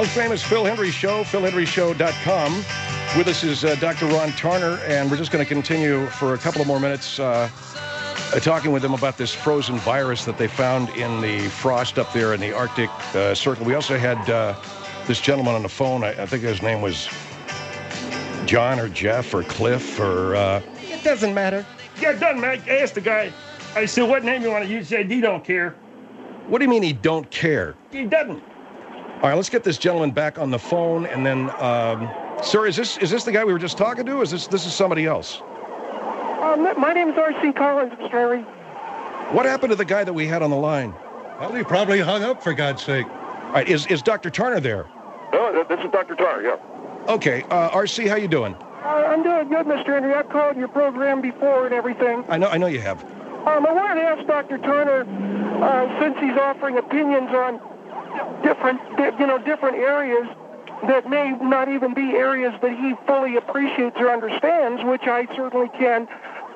World-famous Phil Hendry Show, philhendryshow.com. With us is Dr. Ron Tarner, and we're just going to continue for a couple of more minutes talking with him about this frozen virus that they found in the frost up there in the Arctic Circle. We also had this gentleman on the phone. I think his name was John or Jeff or Cliff or... It doesn't matter. Yeah, it doesn't matter. I asked the guy. I said, what name you want to use? He said, he don't care. What do you mean he don't care? He doesn't. All right, let's get this gentleman back on the phone, and then, sir, is this the guy we were just talking to? Is this is somebody else? My name is R.C. Collins, Mr. Henry. What happened to the guy that we had on the line? Well, he probably hung up, for God's sake. All right, is Dr. Tarner there? No, this is Dr. Tarner, yeah. Okay, R.C., how you doing? I'm doing good, Mr. Henry. I've called your program before and everything. I know you have. I wanted to ask Dr. Tarner, since he's offering opinions on different areas that may not even be areas that he fully appreciates or understands, which I certainly can.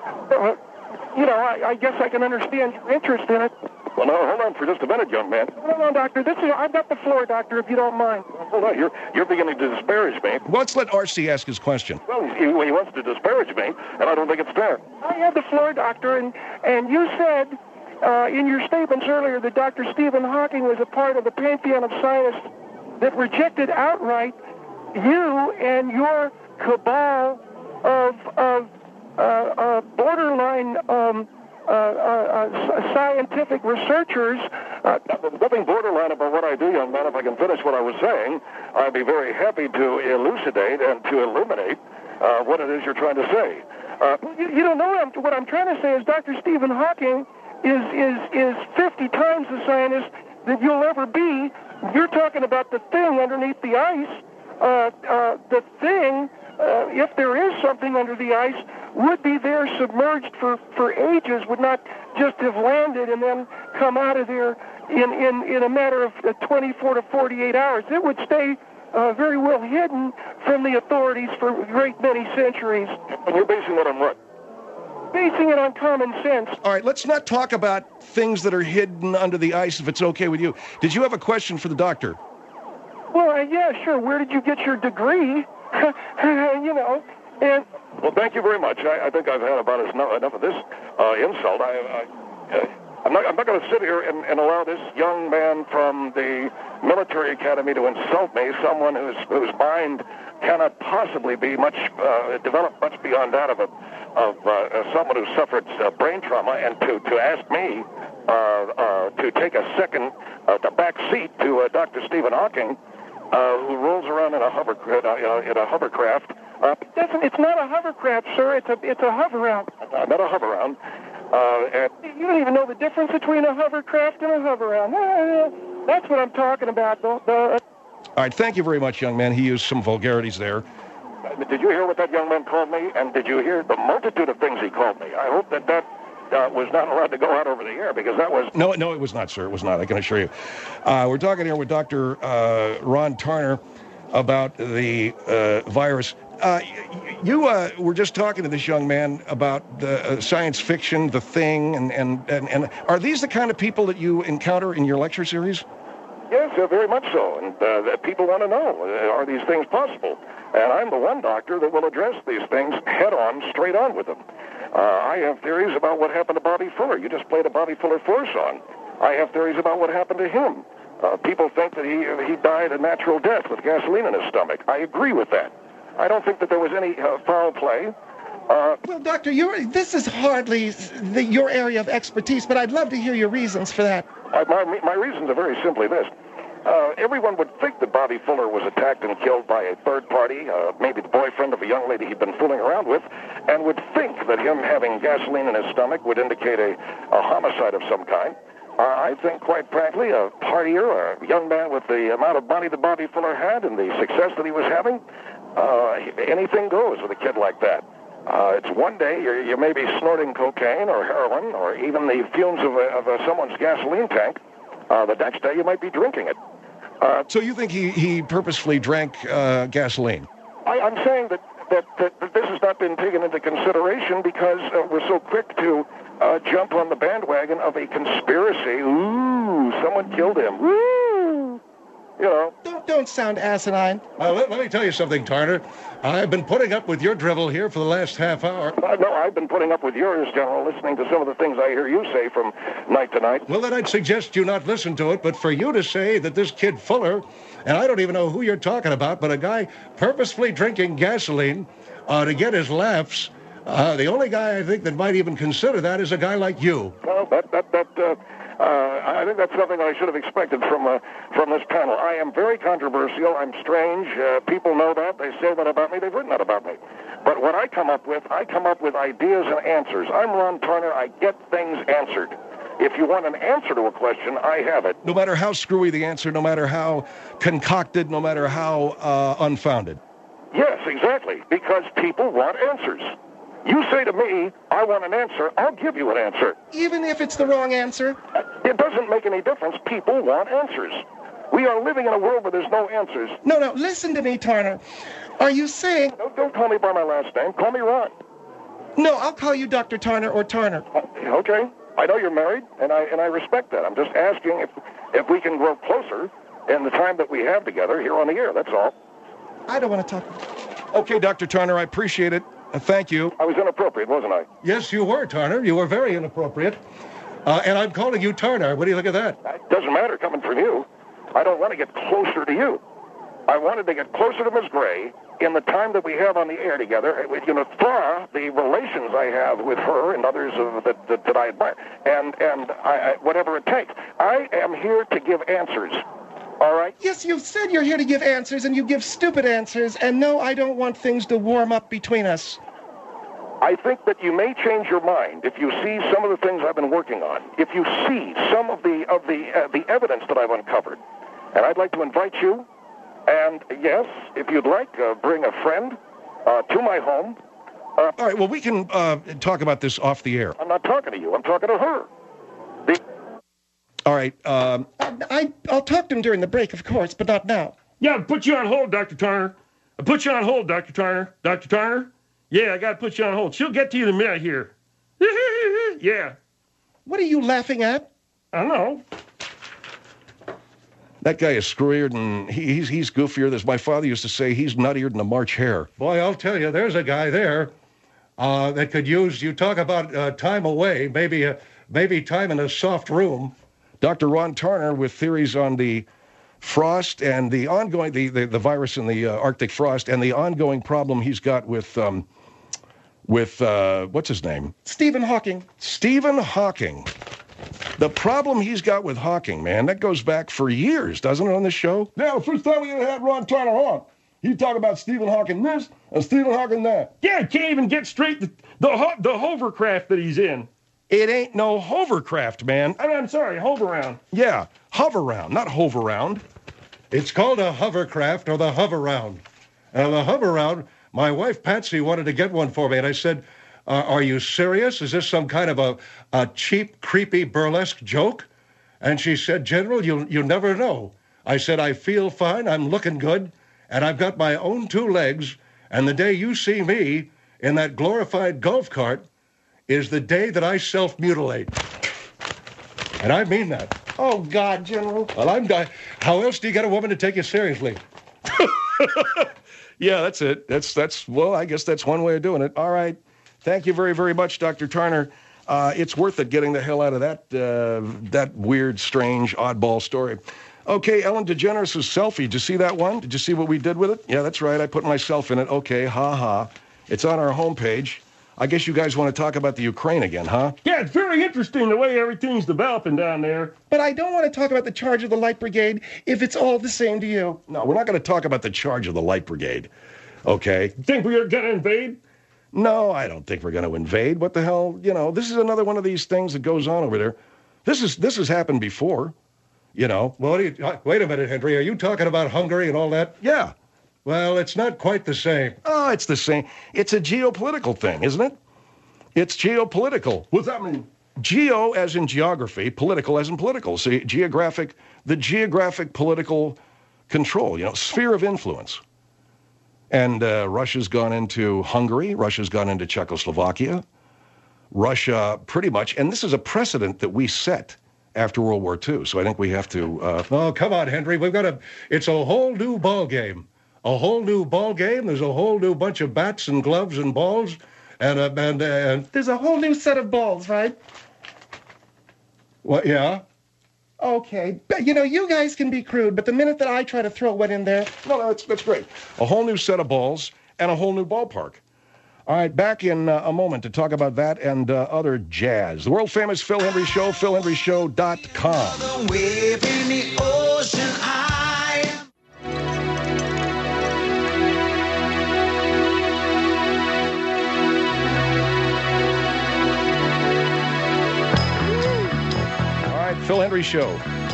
I guess I can understand your interest in it. Well, now, hold on for just a minute, young man. No, doctor. I've got the floor, doctor, if you don't mind. Hold on. You're beginning to disparage me. Well, let's let R.C. ask his question. Well, he wants to disparage me, and I don't think it's fair. I have the floor, doctor, and you said in your statements earlier that Dr. Stephen Hawking was a part of the pantheon of scientists that rejected outright you and your cabal of borderline scientific researchers. Nothing borderline about what I do, young man. If I can finish what I was saying, I'd be very happy to elucidate and to illuminate what it is you're trying to say. You don't know what I'm trying to say is Dr. Stephen Hawking is 50 times the scientist that you'll ever be. You're talking about the thing underneath the ice. The thing, if there is something under the ice, would be there submerged for ages, would not just have landed and then come out of there in a matter of 24 to 48 hours. It would stay very well hidden from the authorities for a great many centuries. And you're basing it on what? Basing it on common sense. All right, let's not talk about things that are hidden under the ice, if it's okay with you. Did you have a question for the doctor? Well, yeah, sure. Where did you get your degree? And... Well, thank you very much. I think I've had about enough of this insult. I'm not going to sit here and allow this young man from the military academy to insult me, someone whose mind cannot possibly be developed much beyond that of someone who suffered brain trauma, and to ask me to take a second, the back seat to Dr. Stephen Hawking, who rolls around in a hovercraft. It's not a hovercraft, sir. It's a hover-round. Not a hover-round. You don't even know the difference between a hovercraft and a hover-round. That's what I'm talking about, though. All right, thank you very much, young man. He used some vulgarities there. Did you hear what that young man called me? And did you hear the multitude of things he called me? I hope that was not allowed to go out over the air, because that was... No, it was not, sir. It was not, I can assure you. We're talking here with Dr. Ron Tarner about the virus. You were just talking to this young man about the science fiction, the thing, and are these the kind of people that you encounter in your lecture series? Yes, very much so. And people want to know, are these things possible? And I'm the one doctor that will address these things head-on, straight on with them. I have theories about what happened to Bobby Fuller. You just played a Bobby Fuller Fuller song. I have theories about what happened to him. People think that he died a natural death with gasoline in his stomach. I agree with that. I don't think that there was any foul play. Well, Doctor, this is hardly your area of expertise, but I'd love to hear your reasons for that. My reasons are very simply this. Everyone would think that Bobby Fuller was attacked and killed by a third party, maybe the boyfriend of a young lady he'd been fooling around with, and would think that him having gasoline in his stomach would indicate a homicide of some kind. I think, quite frankly, a partier or a young man with the amount of money that Bobby Fuller had and the success that he was having, anything goes with a kid like that. It's one day you may be snorting cocaine or heroin or even the fumes of someone's gasoline tank. The next day you might be drinking it. So you think he purposefully drank gasoline? I'm saying that this has not been taken into consideration because we're so quick to jump on the bandwagon of a conspiracy. Ooh, someone killed him. Woo! you know. Don't sound asinine. Let me tell you something, Tarner. I've been putting up with your drivel here for the last half hour. No, I've been putting up with yours, General, listening to some of the things I hear you say from night to night. Well, then I'd suggest you not listen to it, but for you to say that this kid Fuller, and I don't even know who you're talking about, but a guy purposefully drinking gasoline to get his laughs, the only guy I think that might even consider that is a guy like you. Well, I think that's something I should have expected from this panel. I am very controversial. I'm strange. People know that. They say that about me. They've written that about me. But what I come up with ideas and answers. I'm Ron Turner. I get things answered. If you want an answer to a question, I have it. No matter how screwy the answer, no matter how concocted, no matter how unfounded. Yes, exactly. Because people want answers. You say to me, I want an answer, I'll give you an answer. Even if it's the wrong answer? It doesn't make any difference. People want answers. We are living in a world where there's no answers. No, listen to me, Tarner. Are you saying... Don't call me by my last name. Call me Ron. No, I'll call you Dr. Tarner or Tarner. Okay. I know you're married, and I respect that. I'm just asking if we can grow closer in the time that we have together here on the air, that's all. I don't want to talk. Okay, Dr. Tarner, I appreciate it. Thank you. I was inappropriate, wasn't I? Yes, you were, Tarner. You were very inappropriate. And I'm calling you Tarner. What do you think of that? It doesn't matter coming from you. I don't want to get closer to you. I wanted to get closer to Miss Gray in the time that we have on the air together, you know, for the relations I have with her and others that I admire, and I, whatever it takes. I am here to give answers. All right? Yes, you said you're here to give answers, and you give stupid answers, and no, I don't want things to warm up between us. I think that you may change your mind if you see some of the things I've been working on, if you see some of the evidence that I've uncovered. And I'd like to invite you, and yes, if you'd like, bring a friend to my home. All right, well, we can talk about this off the air. I'm not talking to you. I'm talking to her. All right. I'll talk to him during the break, of course, but not now. Yeah, I'll put you on hold, Dr. Turner. I'll put you on hold, Dr. Turner. Dr. Turner? Yeah, I got to put you on hold. She'll get to you in a minute here. Yeah. What are you laughing at? I don't know. That guy is screwier than... He's goofier. As my father used to say, he's nuttier than a March hare. Boy, I'll tell you, there's a guy there that could use... You talk about time away, maybe time in a soft room. Dr. Ron Turner with theories on the frost and the ongoing, the virus in the Arctic frost and the ongoing problem he's got with what's his name? Stephen Hawking. Stephen Hawking. The problem he's got with Hawking, man, that goes back for years, doesn't it, on this show? Yeah, the first time we ever had Ron Turner on, he talked about Stephen Hawking this and Stephen Hawking that. Yeah, can't even get straight the hovercraft that he's in. It ain't no hovercraft, man. I'm sorry, hover-round. Yeah, hover-round, not hover-round. It's called a hovercraft or the hover-round. And the hover-round, my wife Patsy wanted to get one for me, and I said, are you serious? Is this some kind of a cheap, creepy, burlesque joke? And she said, General, you never know. I said, I feel fine, I'm looking good, and I've got my own two legs, and the day you see me in that glorified golf cart is the day that I self-mutilate. And I mean that. Oh, God, General. Well, I'm dying. How else do you get a woman to take you seriously? Yeah, that's it. Well, I guess that's one way of doing it. All right. Thank you very, very much, Dr. Turner. It's worth it getting the hell out of that weird, strange, oddball story. Okay, Ellen DeGeneres' selfie. Did you see that one? Did you see what we did with it? Yeah, that's right. I put myself in it. Okay, ha-ha. It's on our homepage. I guess you guys want to talk about the Ukraine again, huh? Yeah, it's very interesting the way everything's developing down there. But I don't want to talk about the charge of the Light Brigade if it's all the same to you. No, we're not going to talk about the charge of the Light Brigade, okay? Think we're going to invade? No, I don't think we're going to invade. What the hell? You know, this is another one of these things that goes on over there. This has happened before, you know. Well, wait a minute, Henry. Are you talking about Hungary and all that? Yeah. Well, it's not quite the same. Oh, it's the same. It's a geopolitical thing, isn't it? It's geopolitical. What's that mean? Geo as in geography, political as in political. See, the geographic political control, you know, sphere of influence. And Russia's gone into Hungary. Russia's gone into Czechoslovakia. Russia pretty much, and this is a precedent that we set after World War II. So I think we have to... Oh, come on, Henry. It's a whole new ball game. A whole new ball game. There's a whole new bunch of bats and gloves and balls. And there's a whole new set of balls, right? What, yeah? Okay. But, you guys can be crude, but the minute that I try to throw one in there... No, that's great. A whole new set of balls and a whole new ballpark. All right, back in a moment to talk about that and other jazz. The world-famous Phil Hendrie Show, philhendrieshow.com. The wave in the ocean, I am. All right, Phil Hendrie Show.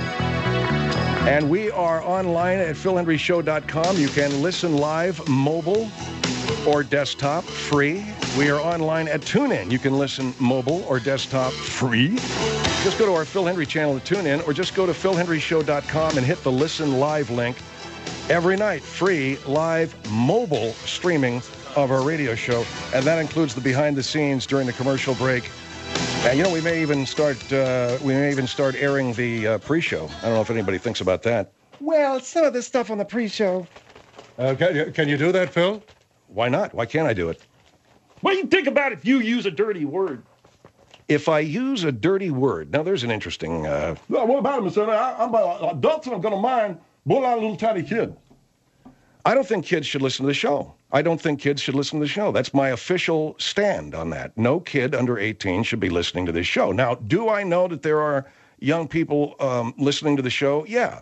And we are online at philhendrieshow.com. You can listen live, mobile or desktop, free. We are online at TuneIn. You can listen mobile or desktop, free. Just go to our Phil Hendrie channel at TuneIn, or just go to philhendrieshow.com and hit the Listen Live link. Every night, free, live, mobile streaming of our radio show. And that includes the behind the scenes during the commercial break. And, we may even start airing the pre-show. I don't know if anybody thinks about that. Well, some of the stuff on the pre-show. Can you do that, Phil? Why not? Why can't I do it? What do you think about if you use a dirty word? If I use a dirty word, now there's an interesting... Well, what about it, Mr. I'm adults are going to mind, but a little tiny kid. I don't think kids should listen to the show. I don't think kids should listen to the show. That's my official stand on that. No kid under 18 should be listening to this show. Now, do I know that there are young people listening to the show? Yeah.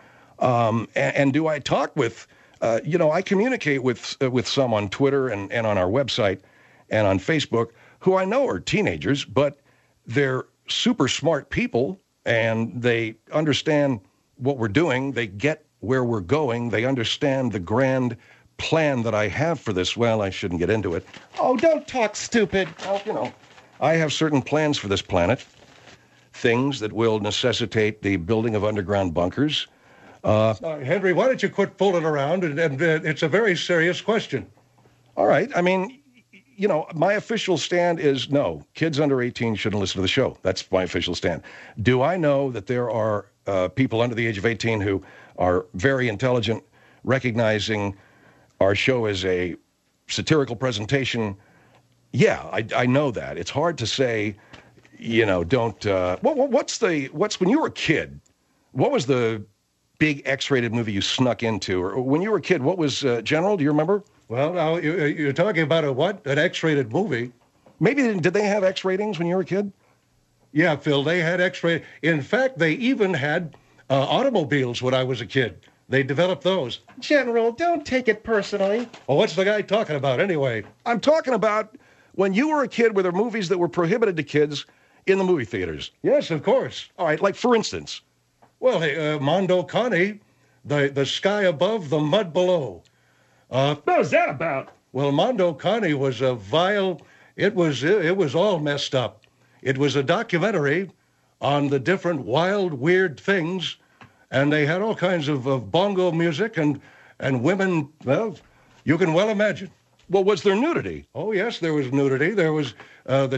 And do I talk with... I communicate with some on Twitter and on our website and on Facebook who I know are teenagers, but they're super smart people, and they understand what we're doing. They get where we're going. They understand the grand plan that I have for this. Well, I shouldn't get into it. Oh, don't talk stupid. Well, I have certain plans for this planet, things that will necessitate the building of underground bunkers. Henry, why don't you quit fooling around? And it's a very serious question. All right. I mean, my official stand is no. Kids under 18 shouldn't listen to the show. That's my official stand. Do I know that there are people under the age of 18 who are very intelligent, recognizing our show as a satirical presentation? Yeah, I know that. It's hard to say, don't... what's when you were a kid, what was the big X-rated movie you snuck into? Or when you were a kid, what was General? Do you remember? Well, now, you're talking about an X-rated movie. Maybe, did they have X ratings when you were a kid? Yeah, Phil, they had X-ray. In fact, they even had automobiles when I was a kid. They developed those. General, don't take it personally. Well, what's the guy talking about anyway? I'm talking about when you were a kid, were there movies that were prohibited to kids in the movie theaters? Yes, of course. All right, like for instance? Well, hey, Mondo Connie, the sky above, the mud below. What was that about? Well, Mondo Connie was a vile... It was all messed up. It was a documentary on the different wild, weird things, and they had all kinds of bongo music and women. Well, you can well imagine. Well, was there nudity? Oh yes, there was nudity. There was from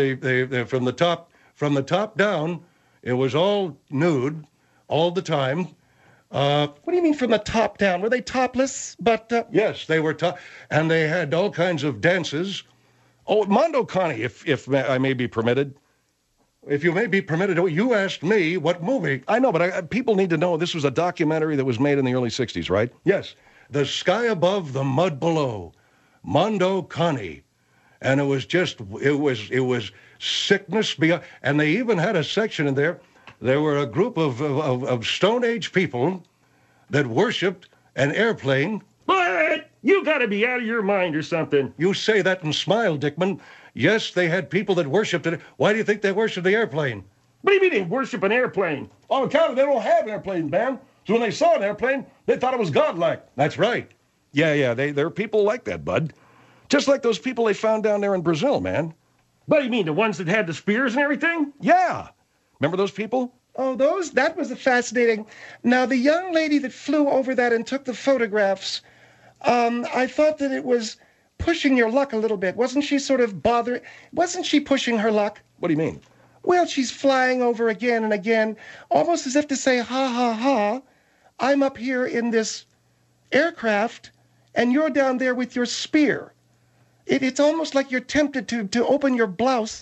the top down. It was all nude, all the time. What do you mean from the top down? Were they topless? But yes, they were top, and they had all kinds of dances. Oh, Mondo Connie, if I may be permitted. If you may be permitted, you asked me what movie. I know, but people need to know this was a documentary that was made in the early 60s, right? Yes. The sky above, the mud below. Mondo Connie. And it was sickness beyond. And they even had a section in there. There were a group of Stone Age people that worshipped an airplane. But you got to be out of your mind or something. You say that and smile, Dickman. Yes, they had people that worshipped it. Why do you think they worshipped the airplane? What do you mean they worship an airplane? On account of they don't have airplanes, man. So when they saw an airplane, they thought it was godlike. That's right. Yeah, there are people like that, Bud. Just like those people they found down there in Brazil, man. What do you mean, the ones that had the spears and everything? Yeah. Remember those people? Oh, that was fascinating. Now, the young lady that flew over that and took the photographs, I thought that it was pushing your luck a little bit. Wasn't she sort of bothering? Wasn't she pushing her luck? What do you mean? Well, she's flying over again and again, almost as if to say, ha, ha, ha, I'm up here in this aircraft, and you're down there with your spear. It's almost like you're tempted to open your blouse.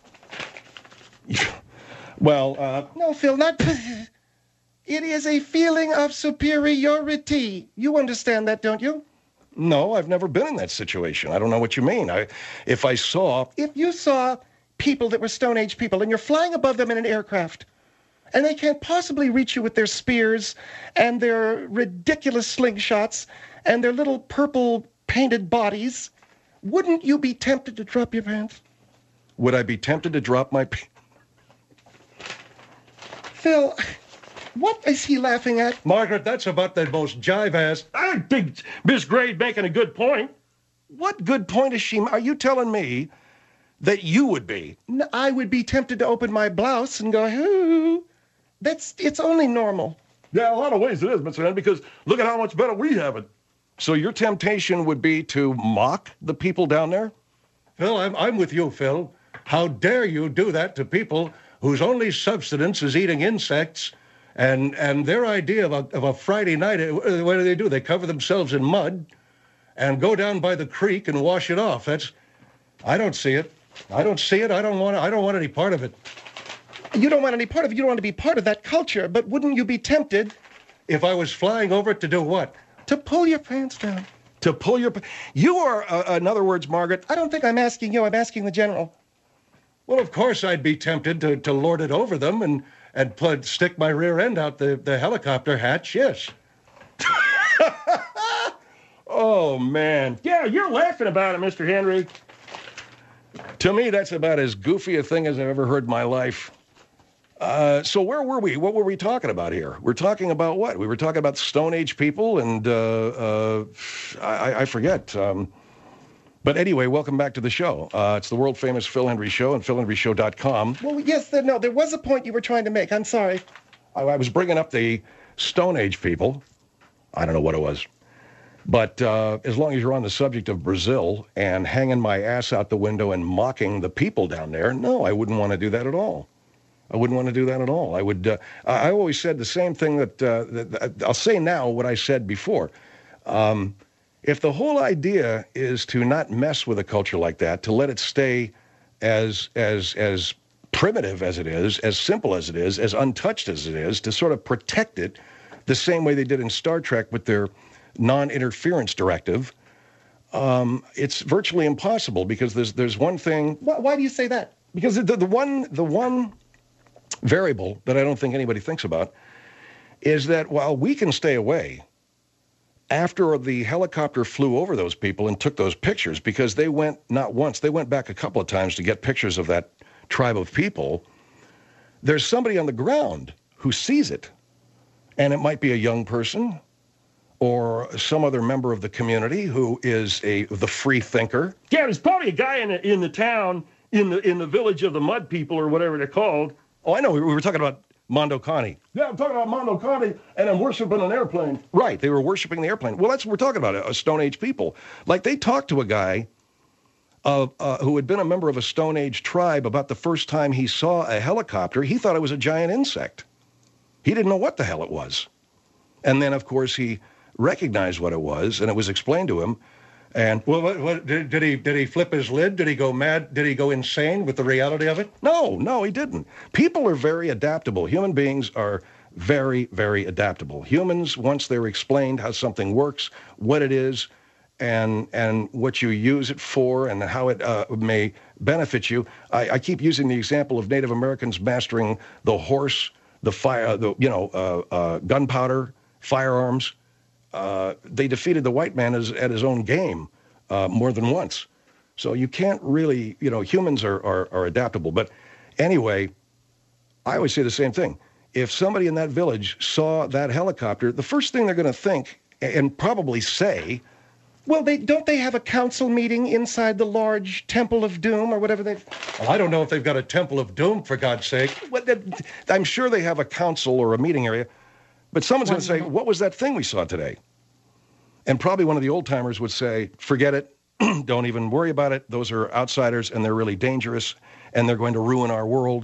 Well, No, Phil, not... It is a feeling of superiority. You understand that, don't you? no, I've never been in that situation. I don't know what you mean. If I saw... If you saw people that were Stone Age people, and you're flying above them in an aircraft, and they can't possibly reach you with their spears and their ridiculous slingshots and their little purple painted bodies, wouldn't you be tempted to drop your pants? Would I be tempted to drop my... Phil, what is he laughing at? Margaret, that's about the most jive-ass. I think Miss Gray's making a good point. What good point is she... Are you telling me that you would be? I would be tempted to open my blouse and go, hoo. It's only normal. Yeah, a lot of ways it is, Mr. Henry, because look at how much better we have it. So your temptation would be to mock the people down there? Phil, I'm with you, Phil. How dare you do that to people whose only subsistence is eating insects, and their idea of a Friday night, what do? They cover themselves in mud and go down by the creek and wash it off. I don't see it. I don't see it. I don't want any part of it. You don't want any part of it. You don't want to be part of that culture, but wouldn't you be tempted If I was flying over it to do what? to pull your pants down? To pull your... You are, in other words, Margaret... I don't think I'm asking you. I'm asking the general. Well, of course I'd be tempted to lord it over them and stick my rear end out the helicopter hatch, yes. Oh, man. Yeah, you're laughing about it, Mr. Henry. To me, that's about as goofy a thing as I've ever heard in my life. So where were we? What were we talking about here? We're talking about what? We were talking about Stone Age people, and I forget. But anyway, welcome back to the show. It's the world-famous Phil Hendrie Show and philhendrieshow.com. Well, yes, there was a point you were trying to make. I'm sorry. I was bringing up the Stone Age people. I don't know what it was. But as long as you're on the subject of Brazil and hanging my ass out the window and mocking the people down there, no, I wouldn't want to do that at all. I wouldn't want to do that at all. I would. I always said the same thing that I'll say now what I said before. If the whole idea is to not mess with a culture like that, to let it stay as primitive as it is, as simple as it is, as untouched as it is, to sort of protect it the same way they did in Star Trek with their non-interference directive, it's virtually impossible because there's one thing. Why do you say that? Because the one variable that I don't think anybody thinks about is that while we can stay away, after the helicopter flew over those people and took those pictures, because they went not once, they went back a couple of times to get pictures of that tribe of people, there's somebody on the ground who sees it. And it might be a young person or some other member of the community who is the free thinker. Yeah, there's probably a guy in the town, in the village of the mud people or whatever they're called. Oh, I know. We were talking about Mondo Connie. Yeah, I'm talking about Mondo Connie, and I'm worshiping an airplane. Right. They were worshiping the airplane. Well, that's what we're talking about, a Stone Age people. Like, they talked to a guy who had been a member of a Stone Age tribe about the first time he saw a helicopter. He thought it was a giant insect. He didn't know what the hell it was. And then, of course, he recognized what it was, and it was explained to him. And Well, did he flip his lid? Did he go mad? Did he go insane with the reality of it? no, he didn't. People are very adaptable. Human beings are very, very adaptable. Humans, once they're explained how something works, what it is, and what you use it for, and how it may benefit you. I keep using the example of Native Americans mastering the horse, the fire, gunpowder, firearms. They defeated the white man at his own game more than once. So you can't really, humans are adaptable. But anyway, I always say the same thing. If somebody in that village saw that helicopter, the first thing they're going to think and probably say... Well, don't they have a council meeting inside the large Temple of Doom or whatever they've... Well, I don't know if they've got a Temple of Doom, for God's sake. I'm sure they have a council or a meeting area. But someone's going to say, what was that thing we saw today? And probably one of the old-timers would say, forget it. Don't even worry about it. Those are outsiders, and they're really dangerous, and they're going to ruin our world,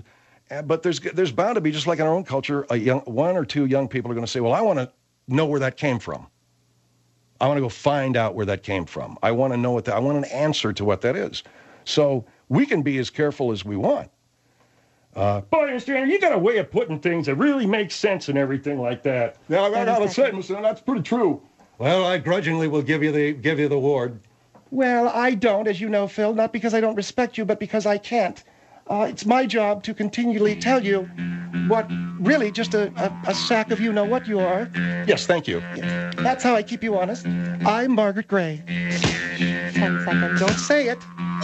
But there's bound to be, just like in our own culture, one or two young people are going to say, well, I want to know where that came from. I want to go find out where that came from. I want to know I want an answer to what that is. So we can be as careful as we want. Boy, Mr. Andrew, you got a way of putting things that really makes sense and everything like that. Yeah, I got to say, Mr. That's pretty true. Well, I grudgingly will give you the award. Well, I don't, as you know, Phil, not because I don't respect you, but because I can't. It's my job to continually tell you what really just a sack of you-know-what you are. Yes, thank you. Yes. That's how I keep you honest. I'm Margaret Gray. 10 seconds. Don't say it.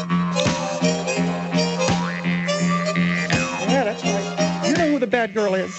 Yeah, that's right. You know who the bad girl is.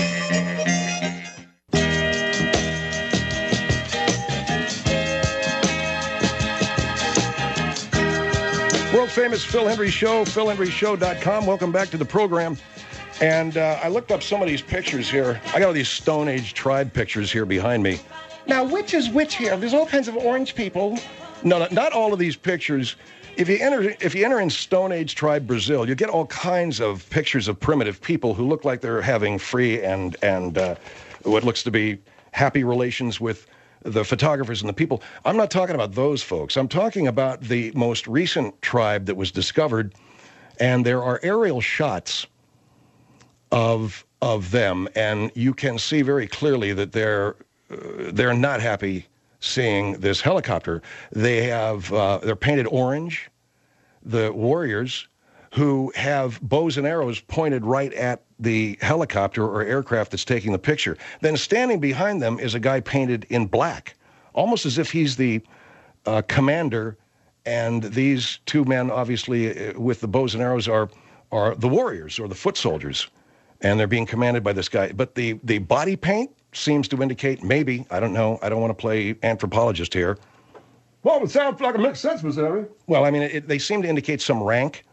World-famous Phil Hendrie Show, philhendrieshow.com. Welcome back to the program. And I looked up some of these pictures here. I got all these Stone Age tribe pictures here behind me. Now, which is which here? There's all kinds of orange people. No, not all of these pictures. If you enter in Stone Age tribe Brazil, you get all kinds of pictures of primitive people who look like they're having free and what looks to be happy relations with the photographers and the people. I'm not talking about those folks. I'm talking about the most recent tribe that was discovered, and there are aerial shots of them, and you can see very clearly that they're not happy seeing this helicopter. They're painted orange, the warriors, who have bows and arrows pointed right at the helicopter or aircraft that's taking the picture. Then standing behind them is a guy painted in black, almost as if he's the commander, and these two men, obviously, with the bows and arrows are the warriors or the foot soldiers, and they're being commanded by this guy. But the body paint seems to indicate, maybe, I don't know, I don't want to play anthropologist here. Well, it sounds like it makes sense, Mr. Henry. Well, I mean, they seem to indicate some rank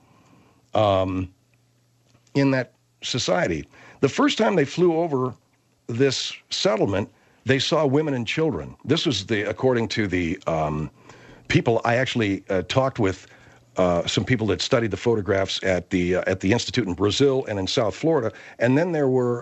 in that society. The first time they flew over this settlement, they saw women and children. This was according to the people. I actually talked with some people that studied the photographs at the Institute in Brazil and in South Florida, and then there were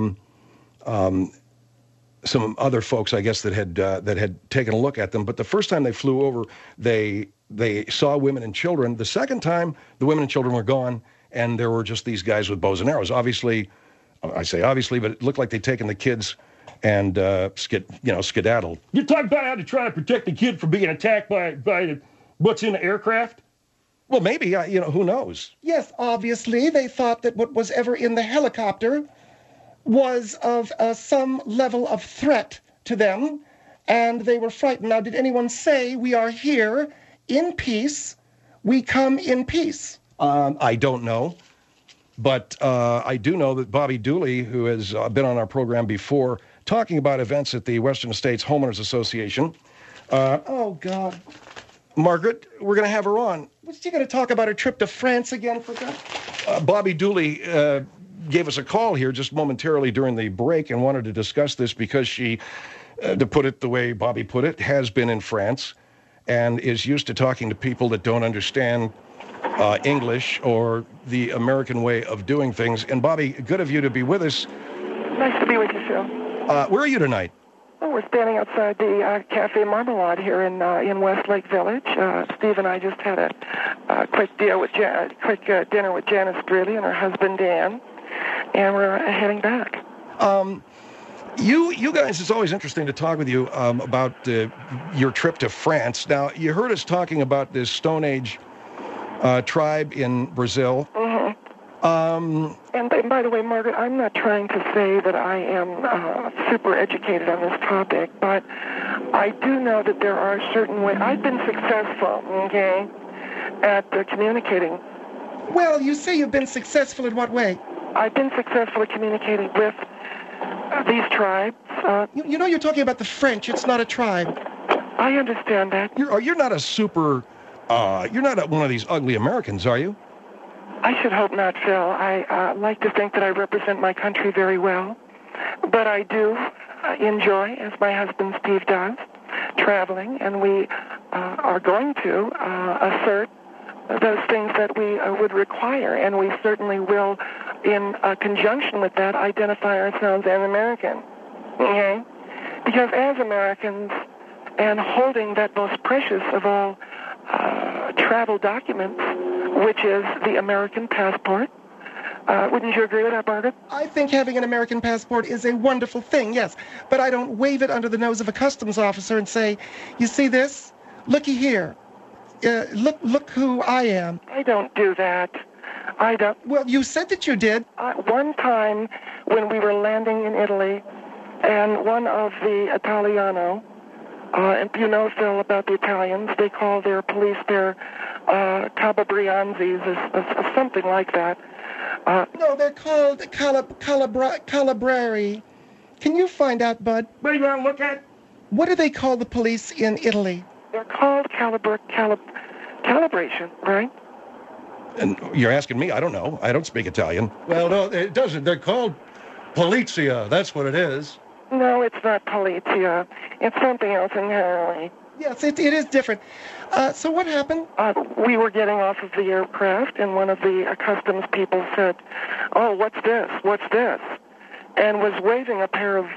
some other folks, I guess, that had taken a look at them. But the first time they flew over, they saw women and children. The second time, the women and children were gone, and there were just these guys with bows and arrows. Obviously, I say obviously, but it looked like they'd taken the kids and skedaddled. You talk about how to try to protect the kid from being attacked by what's in the aircraft? Well, maybe, who knows? Yes, obviously, they thought that what was ever in the helicopter was of some level of threat to them, and they were frightened. Now, did anyone say we are here in peace? We come in peace. I don't know, but I do know that Bobby Dooley, who has been on our program before, talking about events at the Western States Homeowners Association. Oh, God. Margaret, we're going to have her on. Was she going to talk about her trip to France again for that? Bobby Dooley gave us a call here just momentarily during the break and wanted to discuss this because she, to put it the way Bobby put it, has been in France and is used to talking to people that don't understand English or the American way of doing things. And Bobby, good of you to be with us. Nice to be with you, Phil. Where are you tonight? Oh, we're standing outside the Cafe Marmalade here in Westlake Village. Steve and I just had a quick dinner with Janice Drilly and her husband Dan, and we're heading back. You guys, it's always interesting to talk with you about your trip to France. Now, you heard us talking about this Stone Age tribe in Brazil. Mm-hmm. And by the way, Margaret, I'm not trying to say that I am super educated on this topic, but I do know that there are certain ways. I've been successful, okay, at communicating. Well, you say you've been successful in what way? I've been successful at communicating with these tribes. You know you're talking about the French. It's not a tribe. I understand that. You're not a super... you're not one of these ugly Americans, are you? I should hope not, Phil. I like to think that I represent my country very well. But I do enjoy, as my husband Steve does, traveling, and we are going to assert those things that we would require, and we certainly will in conjunction with that, identify ourselves as American. Okay? Because as Americans, and holding that most precious of all travel documents, which is the American passport, wouldn't you agree with that, Margaret? I think having an American passport is a wonderful thing, yes. But I don't wave it under the nose of a customs officer and say, you see this? Looky here. Look who I am. I don't do that. I don't. Well, you said that you did. One time when we were landing in Italy, and one of the Italiano, and you know, Phil, about the Italians, they call their police their Calabrianzis, or something like that. No, they're called Calabrari. Can you find out, Bud? What do you want to look at? What do they call the police in Italy? They're called calibration, right? And you're asking me? I don't know. I don't speak Italian. Well, no, it doesn't. They're called polizia. That's what it is. No, it's not polizia. It's something else entirely. Yes, it is different. So what happened? We were getting off of the aircraft, and one of the customs people said, "Oh, what's this? What's this?" And was waving a pair of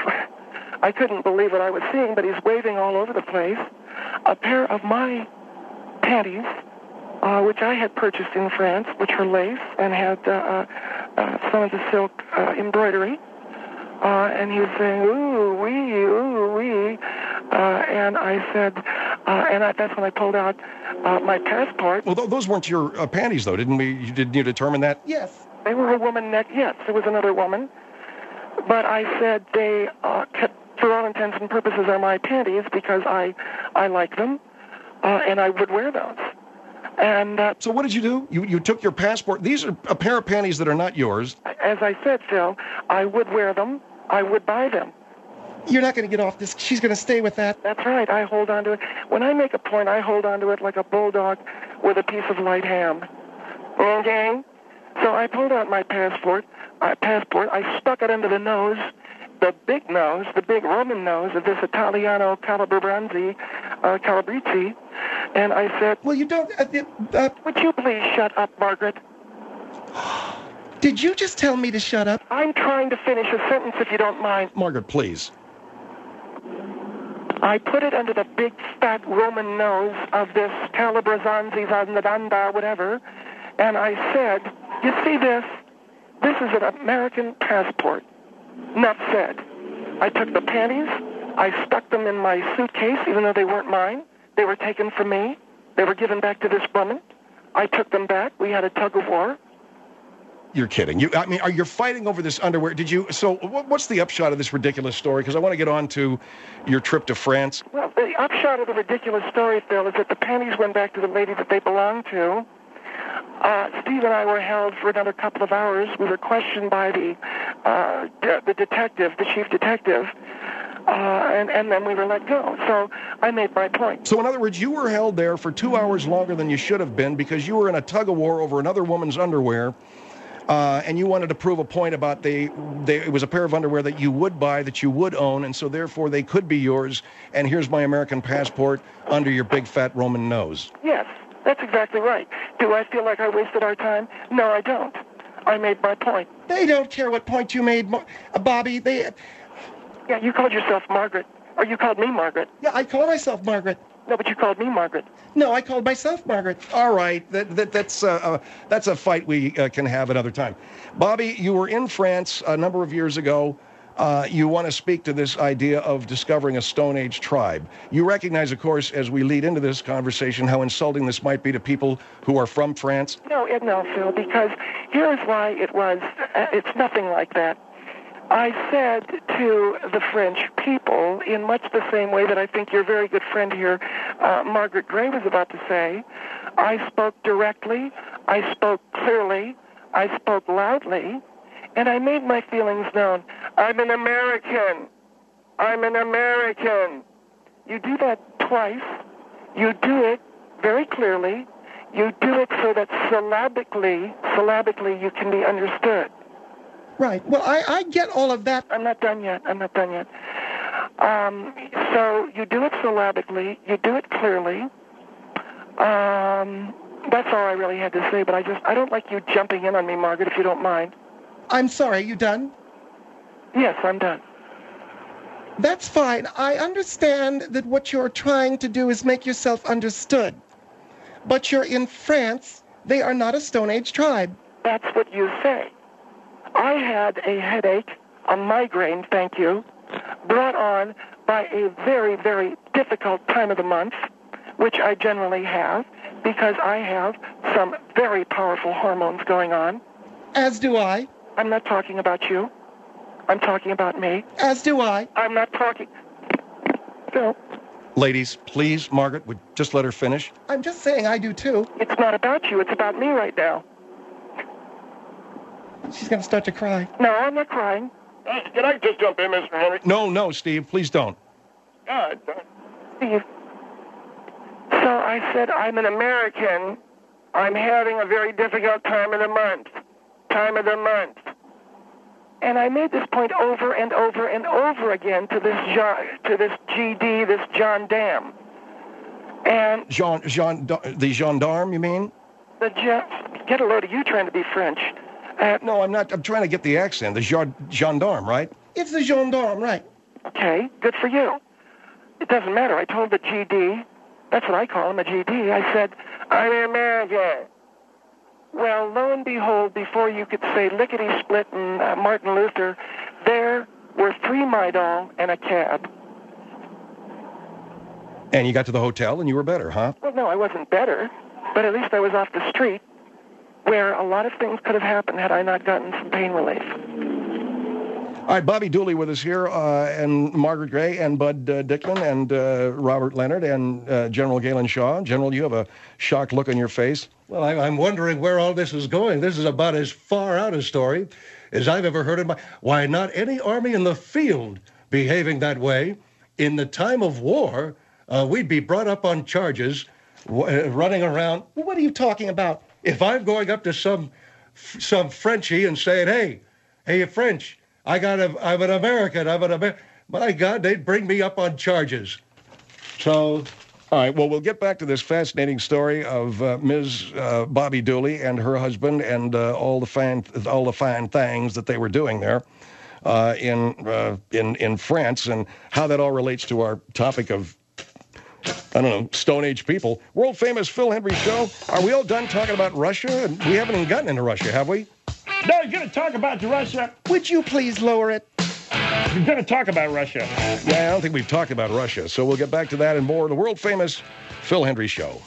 I couldn't believe what I was seeing, but he's waving all over the place, a pair of my panties, which I had purchased in France, which were lace and had some of the silk embroidery. And he was saying, ooh, wee, and I said, that's when I pulled out my passport. Well, those weren't your panties, though, didn't we? Didn't you determine that? Yes. They were a woman neck. Yes, it was another woman. But I said they, for all intents and purposes, are my panties because I like them, and I would wear those. And so what did you do? You took your passport. These are a pair of panties that are not yours. As I said, Phil, I would wear them. I would buy them. You're not going to get off this. She's going to stay with that. That's right. I hold on to it. When I make a point, I hold on to it like a bulldog with a piece of light ham. Okay? So I pulled out my passport. I stuck it under the nose, the big Roman nose of this Italiano Calabrizi, and I said, well, you don't... would you please shut up, Margaret? Did you just tell me to shut up? I'm trying to finish a sentence, if you don't mind. Margaret, please. I put it under the big, fat Roman nose of this Calabrazanzi, Zandanda, whatever, and I said, you see this? This is an American passport. Enough said. I took the panties. I stuck them in my suitcase, even though they weren't mine. They were taken from me. They were given back to this woman. I took them back. We had a tug of war. You're kidding. Are you fighting over this underwear? So what's the upshot of this ridiculous story? Because I want to get on to your trip to France. Well, the upshot of the ridiculous story, Phil, is that the panties went back to the lady that they belonged to. Steve and I were held for another couple of hours. We were questioned by the detective, the chief detective, and then we were let go. So I made my point. So in other words, you were held there for 2 hours longer than you should have been because you were in a tug-of-war over another woman's underwear, and you wanted to prove a point about it was a pair of underwear that you would buy, that you would own, and so therefore they could be yours, and here's my American passport under your big fat Roman nose. Yes. That's exactly right. Do I feel like I wasted our time? No, I don't. I made my point. They don't care what point you made, Bobby. Yeah, you called yourself Margaret. Or you called me Margaret. Yeah, I call myself Margaret. No, but you called me Margaret. No, I called myself Margaret. All right. That's a fight we can have another time. Bobby, you were in France a number of years ago. You want to speak to this idea of discovering a Stone Age tribe. You recognize, of course, as we lead into this conversation, how insulting this might be to people who are from France? No, Phil, because here's why it's nothing like that. I said to the French people, in much the same way that I think your very good friend here, Margaret Gray, was about to say, I spoke directly, I spoke clearly, I spoke loudly, and I made my feelings known. I'm an American. I'm an American. You do that twice. You do it very clearly. You do it so that syllabically you can be understood. Right. Well, I get all of that. I'm not done yet. So you do it syllabically. You do it clearly. That's all I really had to say, but I don't like you jumping in on me, Margaret, if you don't mind. I'm sorry, you done? Yes, I'm done. That's fine. I understand that what you're trying to do is make yourself understood. But you're in France. They are not a Stone Age tribe. That's what you say. I had a headache, a migraine, thank you, brought on by a very, very difficult time of the month, which I generally have, because I have some very powerful hormones going on. As do I. I'm not talking about you. I'm talking about me. As do I. I'm not talking... Phil. Ladies, please, Margaret, would just let her finish. I'm just saying I do too. It's not about you. It's about me right now. She's going to start to cry. No, I'm not crying. Can I just jump in, Mr. Henry? No, Steve, please don't. God. Steve. So I said, I'm an American. I'm having a very difficult time of the month. Time of the month. And I made this point over and over and over again to this GD, this John Dam. And the gendarme, you mean? Get a load of you trying to be French. No, I'm not. I'm trying to get the accent. The gendarme, right? It's the gendarme, right? Okay, good for you. It doesn't matter. I told the GD, that's what I call him, a GD. I said, I'm an American. Well, lo and behold, before you could say lickety-split and Martin Luther, there were 3 Midol and a cab. And you got to the hotel and you were better, huh? Well, no, I wasn't better, but at least I was off the street, where a lot of things could have happened had I not gotten some pain relief. All right, Bobby Dooley with us here, and Margaret Gray, and Bud Dickman, and Robert Leonard, and General Galen Shaw. General, you have a shocked look on your face. Well, I'm wondering where all this is going. This is about as far out a story as I've ever heard in my... Why, not any army in the field behaving that way. In the time of war, we'd be brought up on charges, running around. What are you talking about? If I'm going up to some Frenchie and saying, hey, French, I'm an American, my God, they'd bring me up on charges. So... All right, well, we'll get back to this fascinating story of Ms. Bobby Dooley and her husband and all the fine things that they were doing there in France, and how that all relates to our topic of, I don't know, Stone Age people. World famous Phil Hendrie Show. Are we all done talking about Russia? We haven't even gotten into Russia, have we? No, you're going to talk about Russia. Would you please lower it? You're going to talk about Russia. Yeah, I don't think we've talked about Russia, so we'll get back to that and more. The world famous Phil Hendrie Show.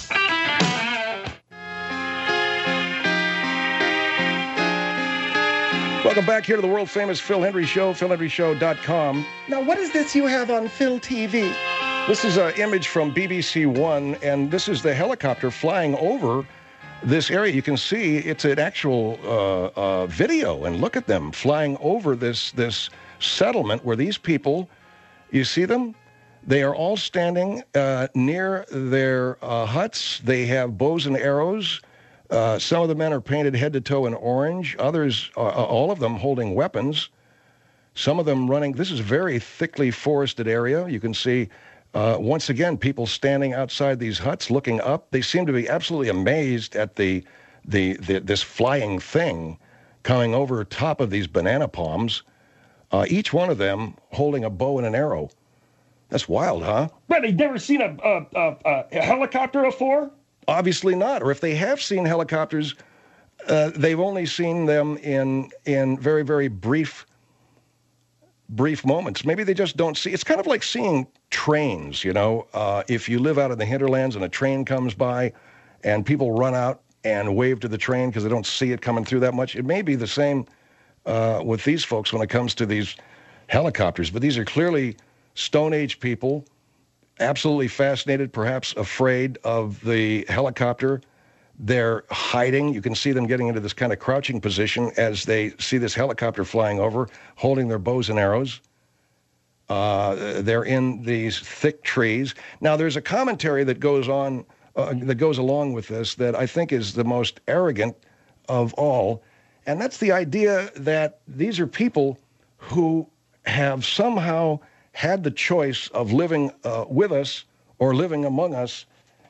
Welcome back here to the world famous Phil Hendrie Show, philhendrieshow.com. Now, what is this you have on Phil TV? This is an image from BBC One, and this is the helicopter flying over this area. You can see it's an actual video, and look at them flying over this settlement where these people, you see them? They are all standing near their huts. They have bows and arrows. Some of the men are painted head to toe in orange. Others, all of them holding weapons. Some of them running. This is a very thickly forested area. You can see, once again, people standing outside these huts looking up. They seem to be absolutely amazed at this flying thing coming over top of these banana palms. Each one of them holding a bow and an arrow. That's wild, huh? But they've never seen a helicopter before? Obviously not. Or if they have seen helicopters, they've only seen them in very, very brief moments. Maybe they just don't see. It's kind of like seeing trains, you know. If you live out in the hinterlands and a train comes by and people run out and wave to the train because they don't see it coming through that much, it may be the same with these folks when it comes to these helicopters. But these are clearly Stone Age people, absolutely fascinated, perhaps afraid of the helicopter. They're hiding. You can see them getting into this kind of crouching position as they see this helicopter flying over, holding their bows and arrows. They're in these thick trees. Now, there's a commentary that goes on, that goes along with this that I think is the most arrogant of all. And that's the idea that these are people who have somehow had the choice of living with us or living among us,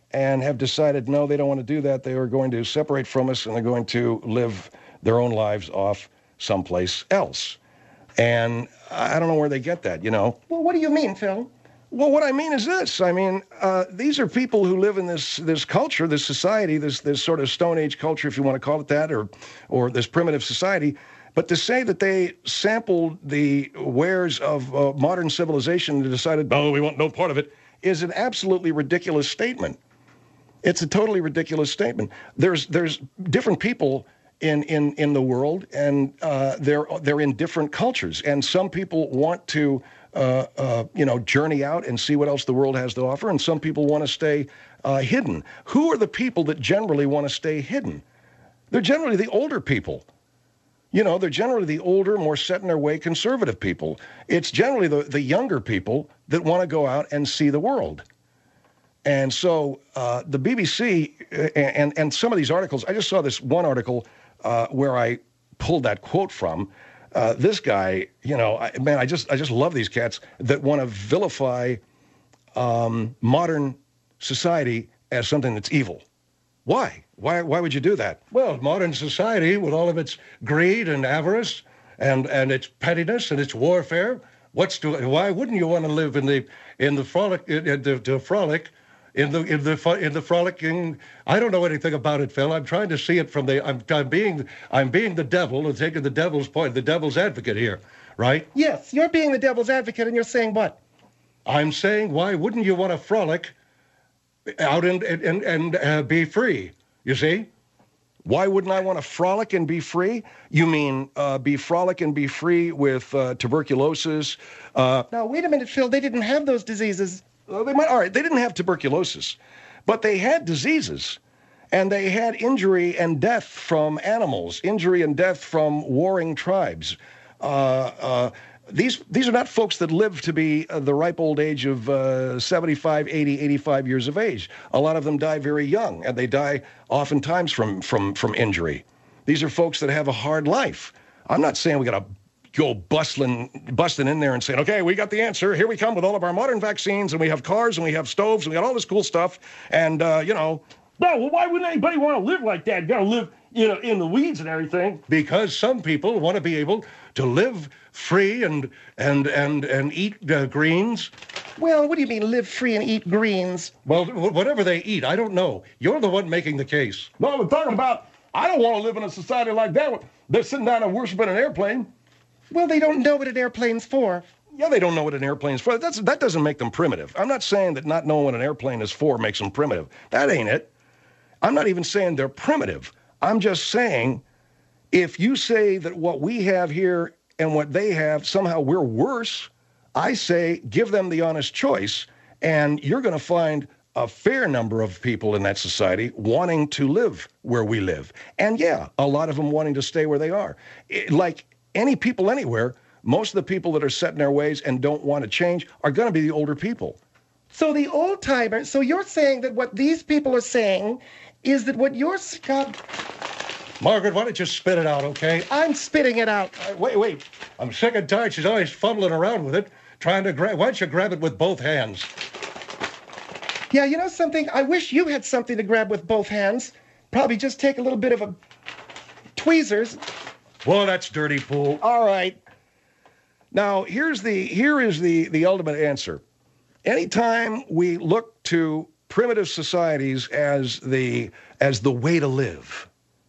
and have decided, no, they don't want to do that. They are going to separate from us, and they're going to live their own lives off someplace else. And I don't know where they get that, you know. Well, what do you mean, Phil? Well, what I mean is this. I mean, these are people who live in this culture, this society, this sort of Stone Age culture, if you want to call it that, or this primitive society. But to say that they sampled the wares of modern civilization and decided, no, we want no part of it, is an absolutely ridiculous statement. It's a totally ridiculous statement. There's different people in the world, and they're in different cultures, and some people want to journey out and see what else the world has to offer, and some people want to stay hidden. Who are the people that generally want to stay hidden? They're generally the older people. You know, they're generally the older, more set in their way conservative people. It's generally the younger people that want to go out and see the world. And so the BBC and some of these articles, I just saw this one article where I pulled that quote from. This guy, I just love these cats that want to vilify modern society as something that's evil. Why? Why would you do that? Well, modern society, with all of its greed and avarice and its pettiness and its warfare, why wouldn't you want to live in the frolicking? I don't know anything about it, Phil. I'm trying to see it from I'm being the devil and taking the devil's point, the devil's advocate here, right? Yes, you're being the devil's advocate, and you're saying what? I'm saying, why wouldn't you want to frolic out and be free? You see? Why wouldn't I want to frolic and be free? You mean frolic and be free with tuberculosis? Now, wait a minute, Phil. They didn't have those diseases. All right, they didn't have tuberculosis, but they had diseases, and they had injury and death from animals, injury and death from warring tribes. These are not folks that live to be the ripe old age of 75, 80, 85 years of age. A lot of them die very young, and they die oftentimes from injury. These are folks that have a hard life. I'm not saying we got to go busting in there and saying, okay, we got the answer. Here we come with all of our modern vaccines, and we have cars, and we have stoves, and we got all this cool stuff, and, No, well, why wouldn't anybody want to live like that? You got to live, in the weeds and everything. Because some people want to be able to live free and eat greens. Well, what do you mean, live free and eat greens? Well, whatever they eat, I don't know. You're the one making the case. No, we're talking about, I don't want to live in a society like that. They're sitting down and worshiping an airplane. Well, they don't know what an airplane's for. Yeah, they don't know what an airplane's for. That doesn't make them primitive. I'm not saying that not knowing what an airplane is for makes them primitive. That ain't it. I'm not even saying they're primitive. I'm just saying, if you say that what we have here and what they have, somehow we're worse, I say give them the honest choice, and you're going to find a fair number of people in that society wanting to live where we live. And yeah, a lot of them wanting to stay where they are. Like any people anywhere, most of the people that are set in their ways and don't want to change are going to be the older people. So the old timers, so you're saying that what these people are saying is that what you're... Margaret, why don't you spit it out, okay? I'm spitting it out. Wait. I'm sick and tired. She's always fumbling around with it, trying to grab... Why don't you grab it with both hands? Yeah, you know something? I wish you had something to grab with both hands. Probably just take a little bit of a... tweezers. Well, that's dirty, fool. All right. Now, here is the ultimate answer. Anytime we look to primitive societies as the way to live,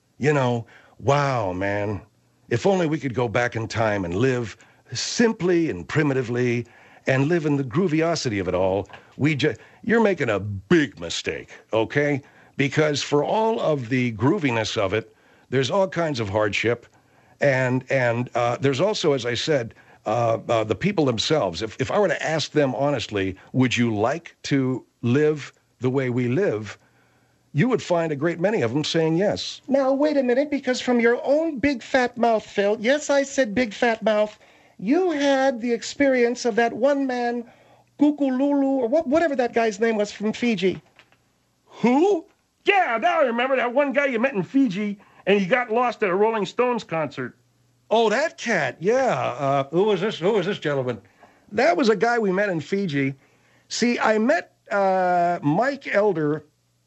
wow, man, if only we could go back in time and live simply and primitively and live in the grooviosity of it all, you're making a big mistake, okay? Because for all of the grooviness of it, there's all kinds of hardship, and there's also, as I said, the people themselves. If I were to ask them honestly, would you like to live the way we live, you would find a great many of them saying yes. Now, wait a minute, because from your own big fat mouth, Phil, yes, I said big fat mouth, you had the experience of that one man, Kukululu, or whatever that guy's name was from Fiji. Who? Yeah, now I remember that one guy you met in Fiji, and he got lost at a Rolling Stones concert. Oh, that cat, yeah. Who was this gentleman? That was a guy we met in Fiji. See, I met Mike Elder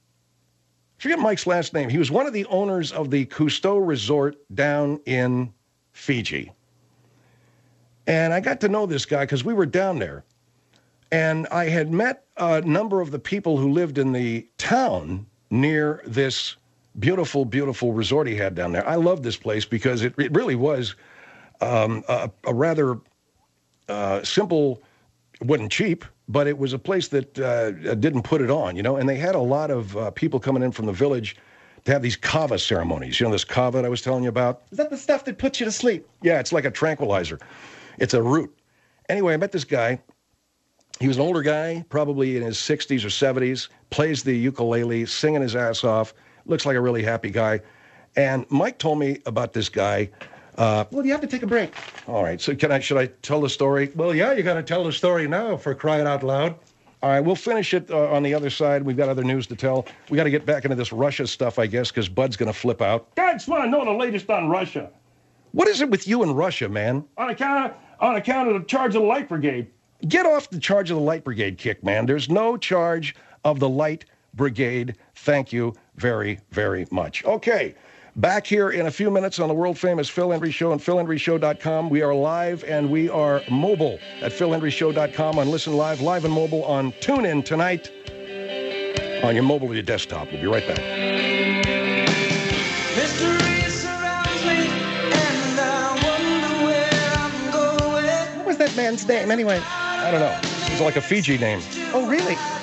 forget Mike's last name. He was one of the owners of the Cousteau Resort down in Fiji. And I got to know this guy because we were down there. And I had met a number of the people who lived in the town near this beautiful, beautiful resort he had down there. I love this place because it really was a rather simple, it wasn't cheap, but it was a place that didn't put it on, you know, and they had a lot of people coming in from the village to have these kava ceremonies. You know, this kava that I was telling you about? Is that the stuff that puts you to sleep? Yeah, it's like a tranquilizer. It's a root. Anyway, I met this guy. He was an older guy, probably in his 60s or 70s, plays the ukulele, singing his ass off, looks like a really happy guy. And Mike told me about this guy. Well, you have to take a break. All right, so should I tell the story? Well, yeah, you got to tell the story now, for crying out loud. All right, we'll finish it on the other side. We've got other news to tell. We got to get back into this Russia stuff, I guess, because Bud's going to flip out. Guys, want to know the latest on Russia. What is it with you and Russia, man? On account of the charge of the Light Brigade. Get off the charge of the Light Brigade kick, man. There's no charge of the Light Brigade. Thank you very, very much. Okay, back here in a few minutes on the world-famous Phil Hendrie Show and PhilHendrieShow.com. We are live and we are mobile at PhilHendrieShow.com on Listen Live, live and mobile on TuneIn tonight on your mobile or your desktop. We'll be right back. Mystery surrounds me, and I wonder where I'm going. What was that man's name, anyway? I don't know. It's like a Fiji name. Oh, really?